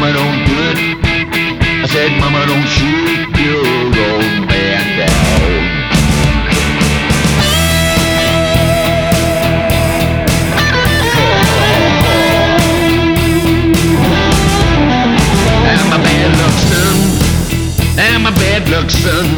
Mama, don't do it. I said, Mama, don't shoot your old man down. I'm a bad luck son. I'm a bad luck son.